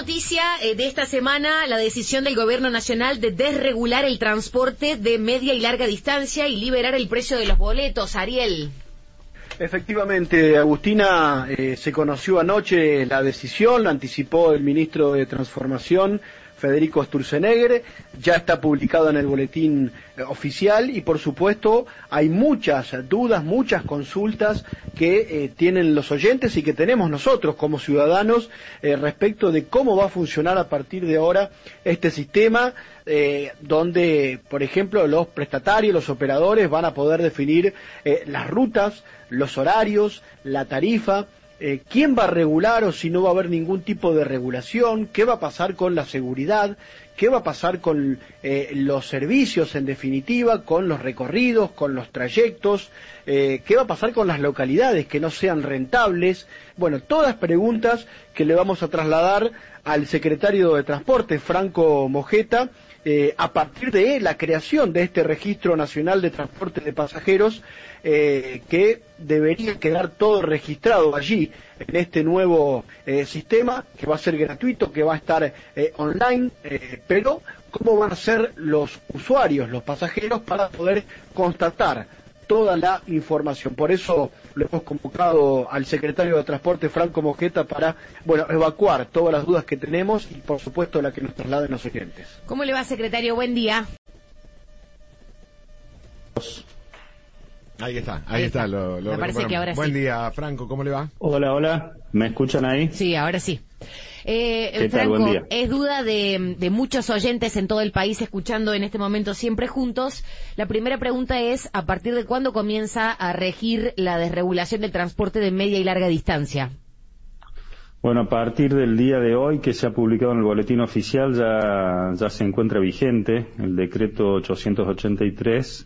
noticia de esta semana, la decisión del Gobierno Nacional de desregular el transporte de media y larga distancia y liberar el precio de los boletos. Ariel. Efectivamente, Agustina, se conoció anoche la decisión, la anticipó el ministro de Transformación, Federico Sturzenegger, ya está publicado en el boletín oficial y por supuesto hay muchas dudas, muchas consultas que tienen los oyentes y que tenemos nosotros como ciudadanos respecto de cómo va a funcionar a partir de ahora este sistema donde, por ejemplo, los prestatarios, los operadores van a poder definir las rutas, los horarios, la tarifa. ¿Quién va a regular o si no va a haber ningún tipo de regulación? ¿Qué va a pasar con la seguridad? ¿Qué va a pasar con los servicios en definitiva, con los recorridos, con los trayectos? ¿Qué va a pasar con las localidades que no sean rentables? Bueno, todas preguntas que le vamos a trasladar al secretario de Transporte, Franco Mojeta, a partir de la creación de este Registro Nacional de Transporte de Pasajeros, que debería quedar todo registrado allí, en este nuevo sistema, que va a ser gratuito, que va a estar online, pero ¿cómo van a ser los usuarios, los pasajeros, para poder constatar toda la información? Por eso lo hemos convocado al secretario de Transporte, Franco Mojeta, para, evacuar todas las dudas que tenemos y, por supuesto, la que nos trasladen los oyentes. ¿Cómo le va, secretario? Buen día. Ahí está. Me parece que ahora sí. Buen día, Franco, ¿cómo le va? Hola, ¿me escuchan ahí? Sí, ahora sí. ¿Qué tal? Franco, Buen día. es duda de muchos oyentes en todo el país escuchando en este momento Siempre Juntos. La primera pregunta es, ¿a partir de cuándo comienza a regir la desregulación del transporte de media y larga distancia? Bueno, a partir del día de hoy, que se ha publicado en el boletín oficial, ya se encuentra vigente el decreto 883.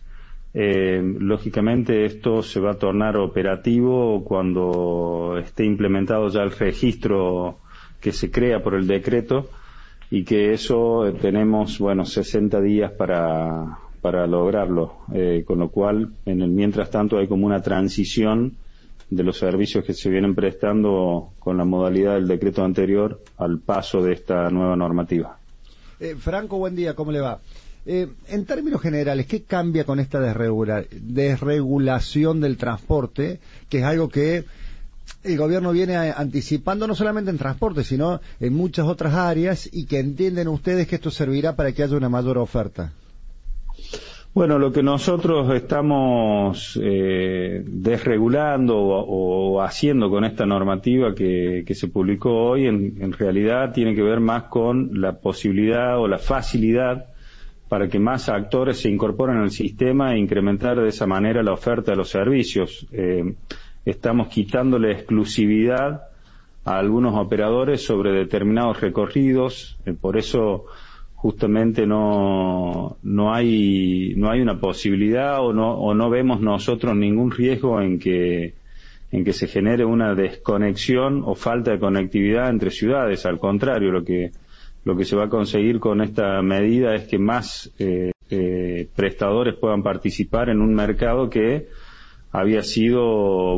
Lógicamente esto se va a tornar operativo cuando esté implementado ya el registro que se crea por el decreto, y que eso tenemos 60 días para lograrlo, con lo cual en el mientras tanto hay como una transición de los servicios que se vienen prestando con la modalidad del decreto anterior al paso de esta nueva normativa. Franco, buen día, ¿cómo le va? En términos generales, ¿qué cambia con esta desregulación del transporte, que es algo que el gobierno viene anticipando no solamente en transporte, sino en muchas otras áreas, y que entienden ustedes que esto servirá para que haya una mayor oferta? Bueno, lo que nosotros estamos desregulando o haciendo con esta normativa que se publicó hoy, en realidad tiene que ver más con la posibilidad o la facilidad para que más actores se incorporen al sistema e incrementar de esa manera la oferta de los servicios. Estamos quitándole exclusividad a algunos operadores sobre determinados recorridos, por eso justamente no hay una posibilidad o no vemos nosotros ningún riesgo en que se genere una desconexión o falta de conectividad entre ciudades. Al contrario, lo que se va a conseguir con esta medida es que más prestadores puedan participar en un mercado que había sido,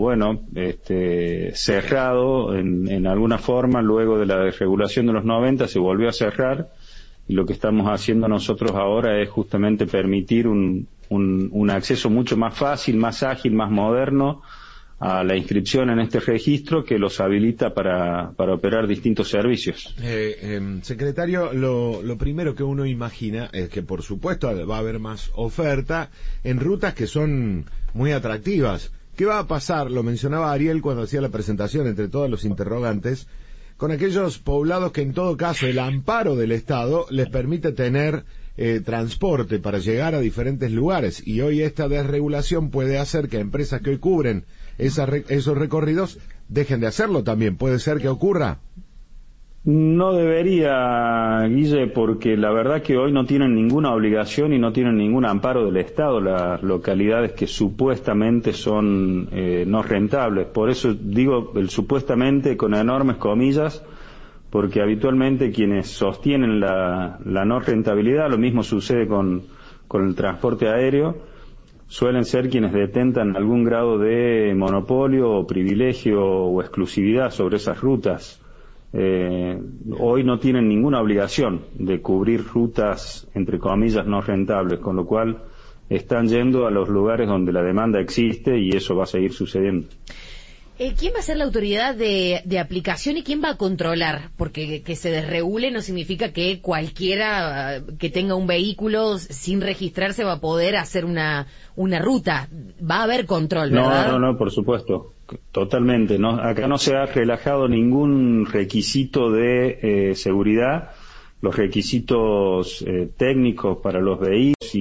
cerrado en alguna forma. Luego de la desregulación de los 90 se volvió a cerrar, y lo que estamos haciendo nosotros ahora es justamente permitir un acceso mucho más fácil, más ágil, más moderno a la inscripción en este registro, que los habilita para operar distintos servicios. Secretario, lo primero que uno imagina es que por supuesto va a haber más oferta en rutas que son muy atractivas. ¿Qué va a pasar? Lo mencionaba Ariel cuando hacía la presentación, entre todos los interrogantes, con aquellos poblados que en todo caso el amparo del Estado les permite tener transporte para llegar a diferentes lugares, y hoy esta desregulación puede hacer que empresas que hoy cubren esos recorridos dejen de hacerlo también. ¿Puede ser que ocurra? No debería, Guille, porque la verdad que hoy no tienen ninguna obligación y no tienen ningún amparo del Estado las localidades que supuestamente son no rentables. Por eso digo el supuestamente con enormes comillas, porque habitualmente quienes sostienen la no rentabilidad, lo mismo sucede con el transporte aéreo, suelen ser quienes detentan algún grado de monopolio o privilegio o exclusividad sobre esas rutas. hoy no tienen ninguna obligación de cubrir rutas, entre comillas, no rentables, con lo cual están yendo a los lugares donde la demanda existe y eso va a seguir sucediendo. ¿Quién va a ser la autoridad de aplicación y quién va a controlar? Porque que se desregule no significa que cualquiera que tenga un vehículo sin registrarse va a poder hacer una ruta. Va a haber control, ¿verdad? No, por supuesto. Totalmente. No, acá no se ha relajado ningún requisito de seguridad. Los requisitos técnicos para los vehículos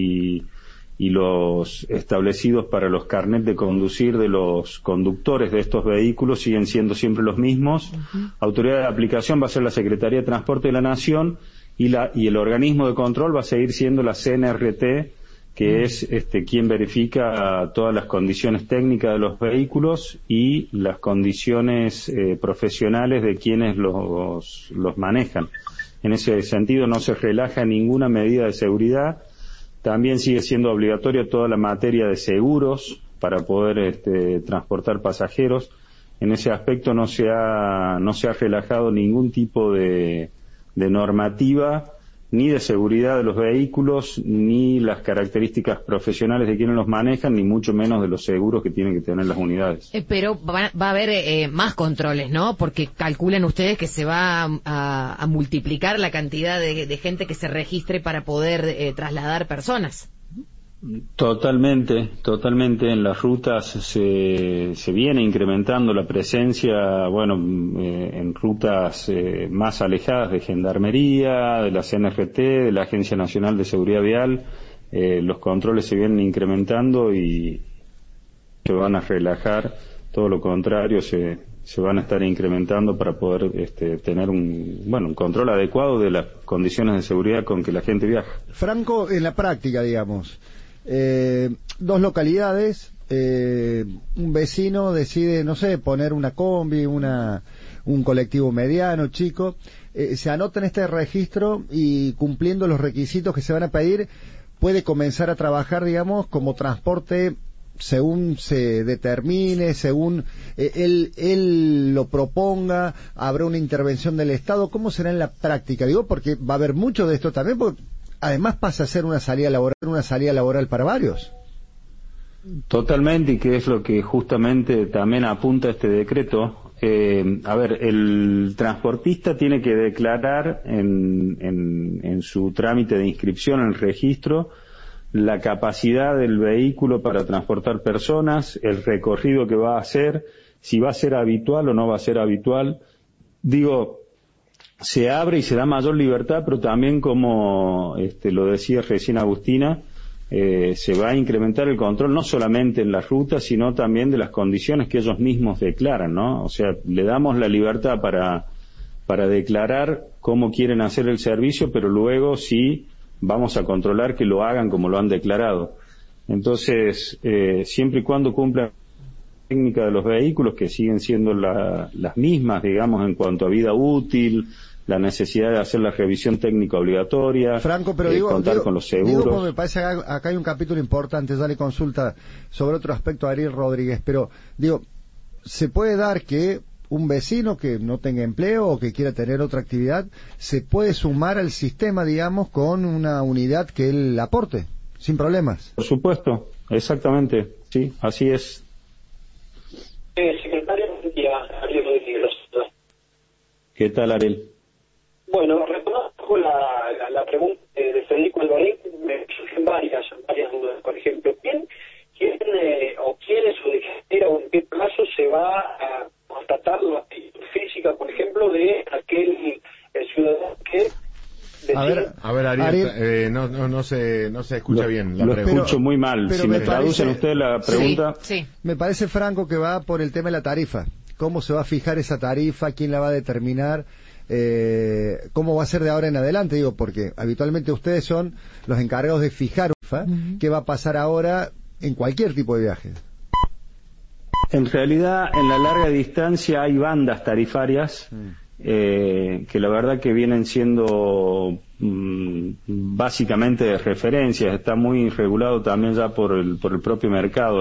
y los establecidos para los carnets de conducir de los conductores de estos vehículos siguen siendo siempre los mismos. Uh-huh. Autoridad de aplicación va a ser la Secretaría de Transporte de la Nación y el organismo de control va a seguir siendo la CNRT, que es quien verifica todas las condiciones técnicas de los vehículos y las condiciones profesionales de quienes los manejan. En ese sentido no se relaja ninguna medida de seguridad. También sigue siendo obligatoria toda la materia de seguros para poder transportar pasajeros. En ese aspecto no se ha relajado ningún tipo de normativa, ni de seguridad de los vehículos, ni las características profesionales de quienes los manejan, ni mucho menos de los seguros que tienen que tener las unidades. Pero va a haber más controles, ¿no? Porque calculan ustedes que se va a multiplicar la cantidad de gente que se registre para poder trasladar personas. Totalmente. En las rutas se viene incrementando la presencia, en rutas más alejadas de Gendarmería, de la CNRT, de la Agencia Nacional de Seguridad Vial. Los controles se vienen incrementando y se van a relajar, todo lo contrario, se van a estar incrementando para poder tener un control adecuado de las condiciones de seguridad con que la gente viaja. Franco, en la práctica, digamos, dos localidades, un vecino decide, no sé, poner una combi, un colectivo mediano, chico, se anota en este registro y cumpliendo los requisitos que se van a pedir, puede comenzar a trabajar, digamos, como transporte según se determine, según él lo proponga, habrá una intervención del Estado. ¿Cómo será en la práctica? Digo, porque va a haber mucho de esto también, porque además pasa a ser una salida laboral para varios. Totalmente, y que es lo que justamente también apunta este decreto. El transportista tiene que declarar en su trámite de inscripción en el registro la capacidad del vehículo para transportar personas, el recorrido que va a hacer, si va a ser habitual o no va a ser habitual. Se abre y se da mayor libertad, pero también, como lo decía recién Agustina, se va a incrementar el control no solamente en las rutas, sino también de las condiciones que ellos mismos declaran, ¿no? O sea, le damos la libertad para declarar cómo quieren hacer el servicio, pero luego sí vamos a controlar que lo hagan como lo han declarado. Entonces, siempre y cuando cumplan la técnica de los vehículos, que siguen siendo las mismas, digamos, en cuanto a vida útil, la necesidad de hacer la revisión técnica obligatoria, Franco, pero contar con los seguros. Me parece que acá hay un capítulo importante, ya le consulta sobre otro aspecto a Ariel Rodríguez, pero ¿se puede dar que un vecino que no tenga empleo o que quiera tener otra actividad se puede sumar al sistema, digamos, con una unidad que él aporte, sin problemas? Por supuesto, exactamente, sí, así es. Secretario, Ariel Rodríguez. ¿Qué tal, Ariel? Bueno, reconozco la pregunta de Federico Alvarez, me surgen varias dudas. Por ejemplo, ¿quién o quiénes o de qué manera o en qué plazo se va a constatar la actitud física, por ejemplo, de aquel ciudadano que decide... A ver, Ariel, no se escucha bien la pregunta. Lo escucho muy mal. Si me traducen ustedes la pregunta... Sí. Me parece, Franco, que va por el tema de la tarifa. ¿Cómo se va a fijar esa tarifa? ¿Quién la va a determinar? ¿Cómo va a ser de ahora en adelante? Porque habitualmente ustedes son los encargados de fijar qué va a pasar ahora en cualquier tipo de viaje. En realidad, en la larga distancia hay bandas tarifarias que la verdad que vienen siendo básicamente de referencias. Está muy regulado también ya por el propio mercado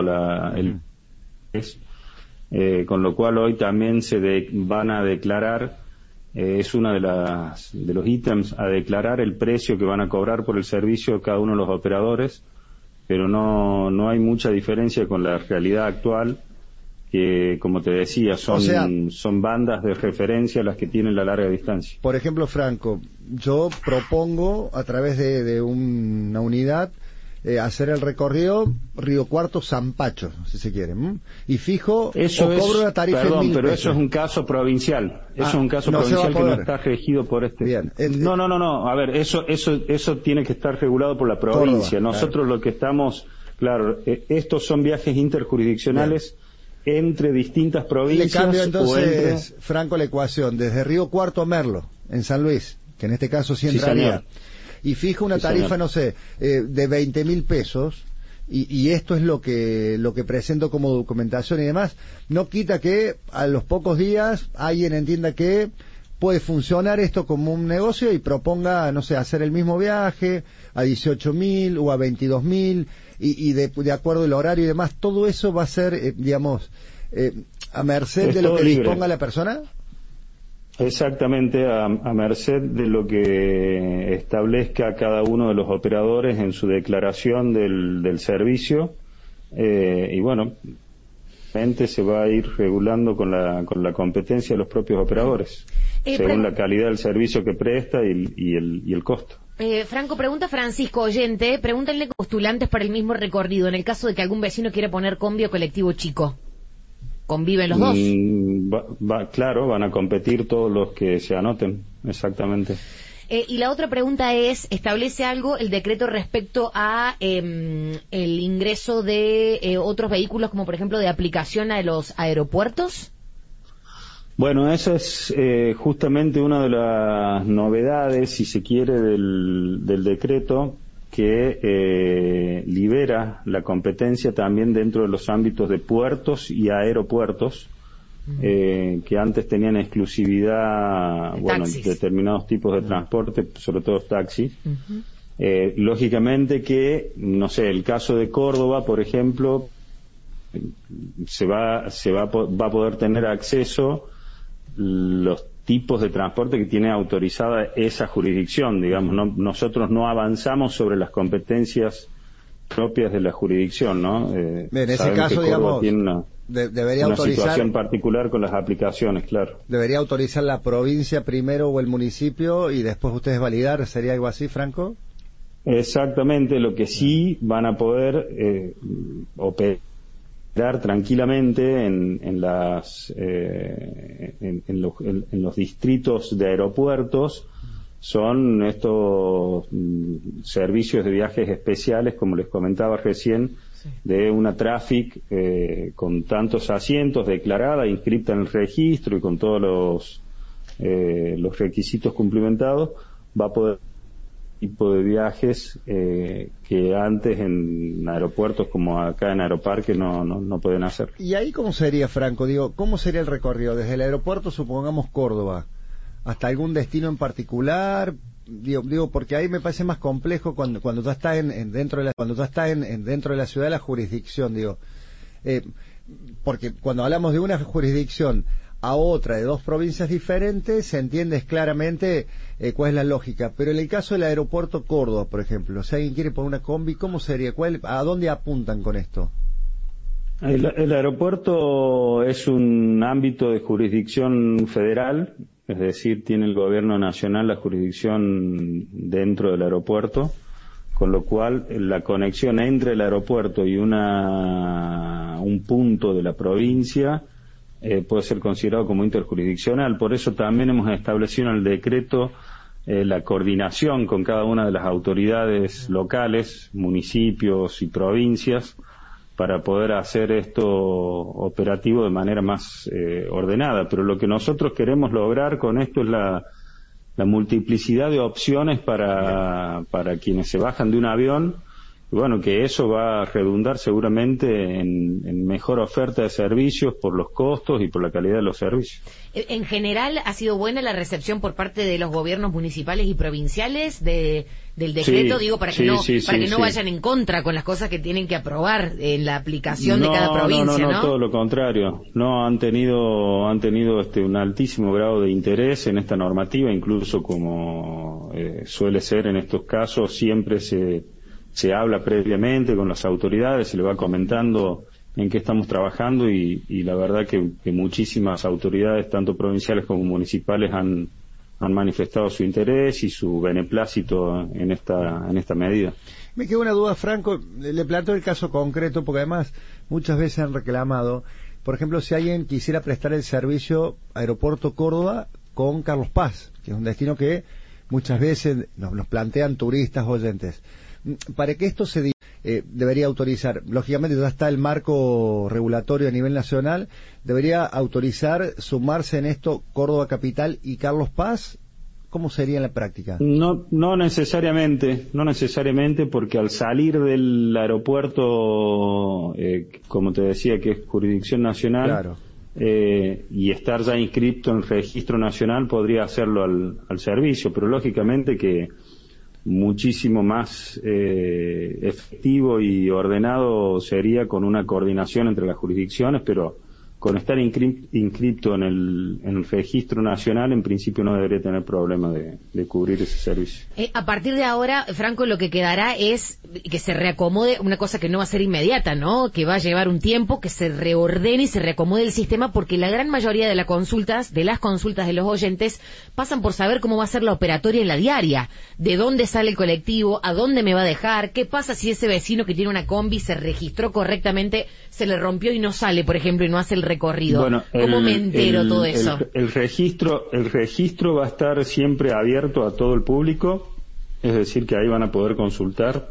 con lo cual hoy también van a declarar es uno de los ítems a declarar el precio que van a cobrar por el servicio cada uno de los operadores, pero no hay mucha diferencia con la realidad actual, que, como te decía, son bandas de referencia las que tienen la larga distancia. Por ejemplo, Franco, yo propongo a través de una unidad hacer el recorrido Río Cuarto Zampacho, si se quiere, y fijo cobro una tarifa de 1.000 pero pesos. eso es un caso provincial. Eso es un caso provincial que no está regido por este. Bien. No. A ver, eso tiene que estar regulado por la provincia. Córdoba, nosotros lo que estamos, estos son viajes interjurisdiccionales. Bien. Entre distintas provincias. Le cambio entonces, Franco, la ecuación, desde Río Cuarto a Merlo, en San Luis, que en este caso sí entraría, y fijo una tarifa, no sé, de 20.000 pesos, y esto es lo que presento como documentación y demás, no quita que a los pocos días alguien entienda que puede funcionar esto como un negocio y proponga, no sé, hacer el mismo viaje a 18.000 o a 22.000, y de acuerdo al horario y demás, todo eso va a ser, a merced de lo que disponga la persona. Exactamente, a merced de lo que establezca cada uno de los operadores en su declaración del servicio, y bueno, se va a ir regulando con la competencia de los propios operadores, según la calidad del servicio que presta y el costo. Franco, pregunta Francisco Oyente, pregúntenle postulantes para el mismo recorrido, en el caso de que algún vecino quiera poner combi o colectivo chico. ¿Conviven los dos? Claro, van a competir todos los que se anoten, exactamente. Y la otra pregunta es, ¿establece algo el decreto respecto a el ingreso de otros vehículos, como por ejemplo de aplicación a los aeropuertos? Bueno, esa es justamente una de las novedades, si se quiere, del decreto, que libera la competencia también dentro de los ámbitos de puertos y aeropuertos, que antes tenían exclusividad, determinados tipos de transporte, sobre todo taxis. Lógicamente que, no sé, el caso de Córdoba, por ejemplo, va a poder tener acceso los tipos de transporte que tiene autorizada esa jurisdicción, digamos. Nosotros no avanzamos sobre las competencias propias de la jurisdicción, ¿no? En ese caso, digamos, tiene debería una autorizar, situación particular con las aplicaciones, claro. Debería autorizar la provincia primero o el municipio y después ustedes validar, ¿sería algo así, Franco? Exactamente, lo que sí van a poder operar tranquilamente en los distritos de aeropuertos son estos servicios de viajes especiales, como les comentaba recién, de una Traffic con tantos asientos, declarada, inscripta en el registro y con todos los requisitos cumplimentados, va a poder tipo de viajes que antes en aeropuertos como acá en Aeroparque no pueden hacer. ¿Y ahí cómo sería, Franco? ¿Cómo sería el recorrido? Desde el aeropuerto, supongamos Córdoba, hasta algún destino en particular, digo porque ahí me parece más complejo cuando tú estás dentro de la ciudad de la jurisdicción, porque cuando hablamos de una jurisdicción a otra de dos provincias diferentes, se entiende claramente cuál es la lógica. Pero en el caso del aeropuerto Córdoba, por ejemplo, si alguien quiere poner una combi, ¿cómo sería? ¿A dónde apuntan con esto? El aeropuerto es un ámbito de jurisdicción federal, es decir, tiene el gobierno nacional la jurisdicción dentro del aeropuerto, con lo cual la conexión entre el aeropuerto y un punto de la provincia puede ser considerado como interjurisdiccional. Por eso también hemos establecido en el decreto la coordinación con cada una de las autoridades locales, municipios y provincias, para poder hacer esto operativo de manera más ordenada. Pero lo que nosotros queremos lograr con esto es la multiplicidad de opciones para quienes se bajan de un avión bueno, que eso va a redundar seguramente en mejor oferta de servicios por los costos y por la calidad de los servicios. En general, ¿ha sido buena la recepción por parte de los gobiernos municipales y provinciales del decreto? Sí, digo, para que no vayan en contra con las cosas que tienen que aprobar en la aplicación de cada provincia, ¿no? No, todo lo contrario. No, han tenido un altísimo grado de interés en esta normativa, incluso como suele ser en estos casos, siempre se habla previamente con las autoridades, se le va comentando en qué estamos trabajando y la verdad que muchísimas autoridades, tanto provinciales como municipales, han manifestado su interés y su beneplácito en esta medida. Me queda una duda, Franco, le planteo el caso concreto porque además muchas veces han reclamado, por ejemplo, si alguien quisiera prestar el servicio Aeropuerto Córdoba con Carlos Paz, que es un destino que muchas veces nos plantean turistas oyentes. Para que esto se debería autorizar, lógicamente ya está el marco regulatorio a nivel nacional, debería autorizar sumarse en esto Córdoba Capital y Carlos Paz. ¿Cómo sería en la práctica? No necesariamente, porque al salir del aeropuerto, como te decía, que es jurisdicción nacional, claro, y estar ya inscripto en el registro nacional, podría hacerlo al servicio, pero lógicamente que muchísimo más efectivo y ordenado sería con una coordinación entre las jurisdicciones, pero con estar inscripto en el registro nacional, en principio no debería tener problema de cubrir ese servicio. A partir de ahora, Franco, lo que quedará es que se reacomode, una cosa que no va a ser inmediata, ¿no? Que va a llevar un tiempo, que se reordene y se reacomode el sistema, porque la gran mayoría de las consultas de los oyentes pasan por saber cómo va a ser la operatoria en la diaria, de dónde sale el colectivo, a dónde me va a dejar, qué pasa si ese vecino que tiene una combi se registró correctamente, se le rompió y no sale, por ejemplo, y no hace el recorrido. Bueno, ¿cómo me entero todo eso? El registro va a estar siempre abierto a todo el público, es decir, que ahí van a poder consultar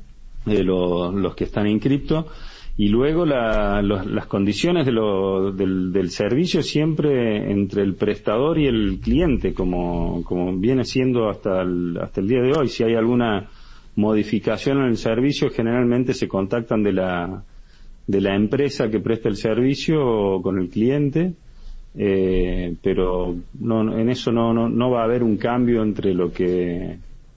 los que están inscriptos, y luego las condiciones del servicio siempre entre el prestador y el cliente, como viene siendo hasta el día de hoy. Si hay alguna modificación en el servicio, generalmente se contactan de la empresa que presta el servicio con el cliente, pero en eso no va a haber un cambio entre lo que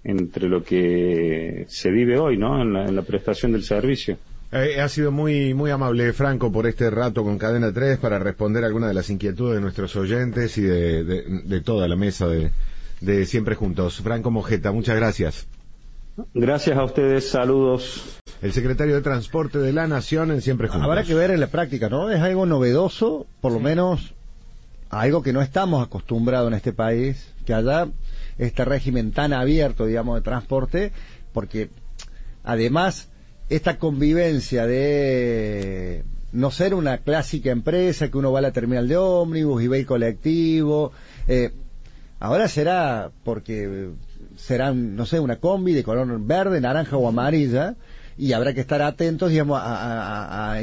se vive hoy, ¿no? En la prestación del servicio. Ha sido muy muy amable, Franco, por este rato con Cadena 3 para responder algunas de las inquietudes de nuestros oyentes y de toda la mesa de Siempre Juntos. Franco Mojeta, muchas gracias. Gracias a ustedes, saludos. El secretario de Transporte de la Nación en Siempre Juntos. Habrá que ver en la práctica, ¿no? Es algo novedoso, por lo menos algo que no estamos acostumbrados en este país, que haya este régimen tan abierto, digamos, de transporte, porque además esta convivencia de no ser una clásica empresa que uno va a la terminal de ómnibus y ve el colectivo, ahora será porque serán, no sé, una combi de color verde, naranja o amarilla, y habrá que estar atentos, digamos, a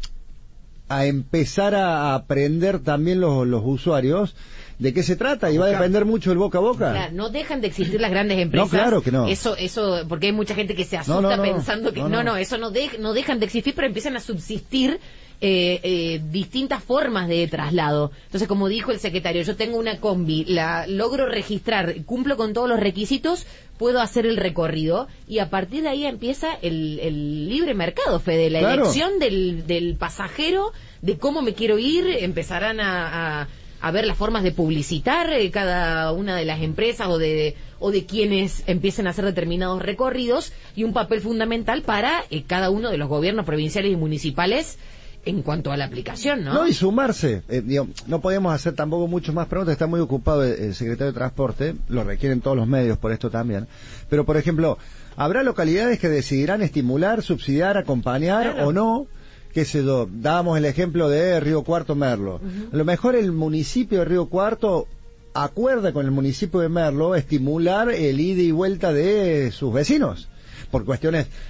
empezar a aprender también los usuarios de qué se trata, y va a depender mucho del boca a boca. Claro, no dejan de existir las grandes empresas. No, claro que no. Eso, porque hay mucha gente que se asusta pensando que eso no dejan de existir, pero empiezan a subsistir distintas formas de traslado. Entonces, como dijo el secretario, yo tengo una combi, la logro registrar, cumplo con todos los requisitos, puedo hacer el recorrido, y a partir de ahí empieza el libre mercado, Fede, la elección del pasajero, de cómo me quiero ir. Empezarán a ver las formas de publicitar cada una de las empresas o de quienes empiecen a hacer determinados recorridos, y un papel fundamental para cada uno de los gobiernos provinciales y municipales en cuanto a la aplicación, ¿no? No, y sumarse. No podemos hacer tampoco mucho más preguntas, está muy ocupado el secretario de Transporte, lo requieren todos los medios por esto también. Pero, por ejemplo, ¿habrá localidades que decidirán estimular, subsidiar, acompañar o no? Qué sé yo, dábamos el ejemplo de Río Cuarto, Merlo. A lo mejor el municipio de Río Cuarto acuerda con el municipio de Merlo estimular el ida y vuelta de sus vecinos, por cuestiones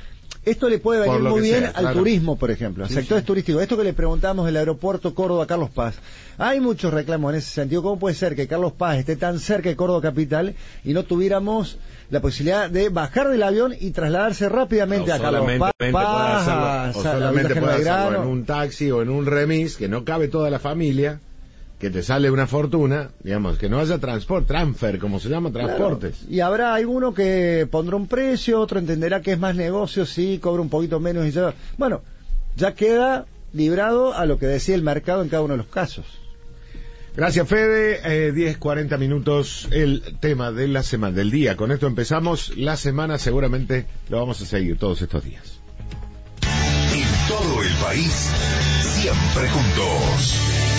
Esto le puede venir muy bien al claro. turismo, por ejemplo, a sectores turísticos. Esto que le preguntamos del aeropuerto Córdoba-Carlos Paz. Hay muchos reclamos en ese sentido. ¿Cómo puede ser que Carlos Paz esté tan cerca de Córdoba capital y no tuviéramos la posibilidad de bajar del avión y trasladarse rápidamente a Carlos Paz? Solamente puede hacerlo en un taxi o en un remis, que no cabe toda la familia, que te sale una fortuna, digamos, que no haya transfer, como se llama, transportes. Claro. Y habrá alguno que pondrá un precio, otro entenderá que es más negocio, sí, cobra un poquito menos y ya. Bueno, ya queda librado a lo que decía el mercado en cada uno de los casos. Gracias, Fede. 10:40 minutos, el tema de la semana, del día. Con esto empezamos la semana, seguramente lo vamos a seguir todos estos días. En todo el país, siempre juntos.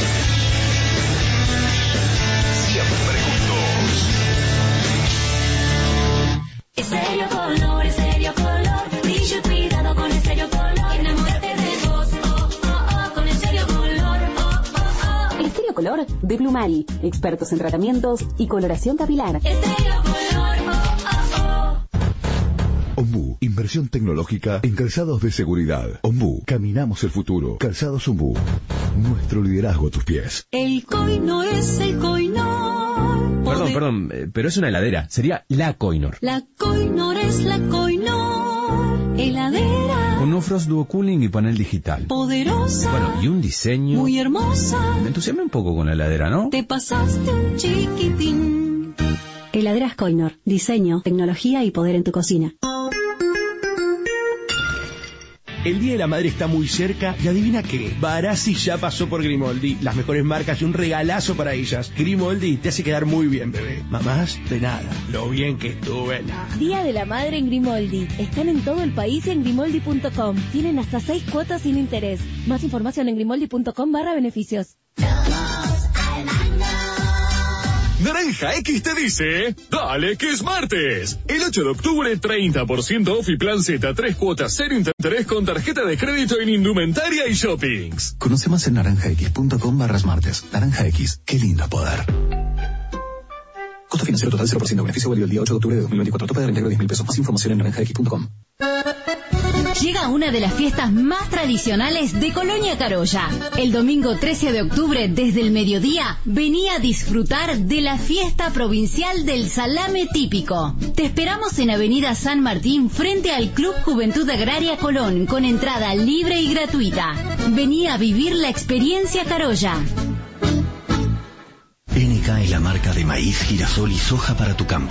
Siempre juntos. Estéreo Color, Estéreo Color, brillo y cuidado con Estéreo Color, enamórate de vos, oh, oh, oh, con Estéreo Color, oh, oh, oh. Estéreo Color de Blumari, expertos en tratamientos y coloración capilar. Estéreo Color, oh, oh, oh. Ombú, inversión tecnológica en calzados de seguridad. Ombú, caminamos el futuro. Calzados Ombú, nuestro liderazgo a tus pies. El Coinor es el Coinor. Perdón, pero es una heladera. Sería la Coinor. La Coinor es la Coinor. Heladera. Con Ufrost Duo Cooling y panel digital. Poderosa. Bueno, y un diseño muy hermosa. Me entusiasmé un poco con la heladera, ¿no? Te pasaste un chiquitín. Heladeras Coinor, diseño, tecnología y poder en tu cocina. El Día de la Madre está muy cerca y adivina qué, Barassi ya pasó por Grimoldi, las mejores marcas y un regalazo para ellas. Grimoldi te hace quedar muy bien, bebé. Mamás, de nada, lo bien que estuve. Día de la Madre en Grimoldi. Están en todo el país y en grimoldi.com. Tienen hasta 6 cuotas sin interés. Más información en grimoldi.com/beneficios. Naranja X te dice, dale que es martes. El 8 de octubre, 30% off y plan Z, 3 cuotas, 0 interés con tarjeta de crédito en indumentaria y shoppings. Conoce más en naranjax.com/martes. Naranja X, qué lindo poder. Costo financiero total 0%, beneficio válido el día 8 de octubre de 2024, tope de reintegro 10.000 pesos. Más información en naranjax.com. Llega una de las fiestas más tradicionales de Colonia Carolla. El domingo 13 de octubre, desde el mediodía, vení a disfrutar de la fiesta provincial del salame típico. Te esperamos en Avenida San Martín, frente al Club Juventud Agraria Colón, con entrada libre y gratuita. Vení a vivir la experiencia Carolla. NK es la marca de maíz, girasol y soja para tu campo.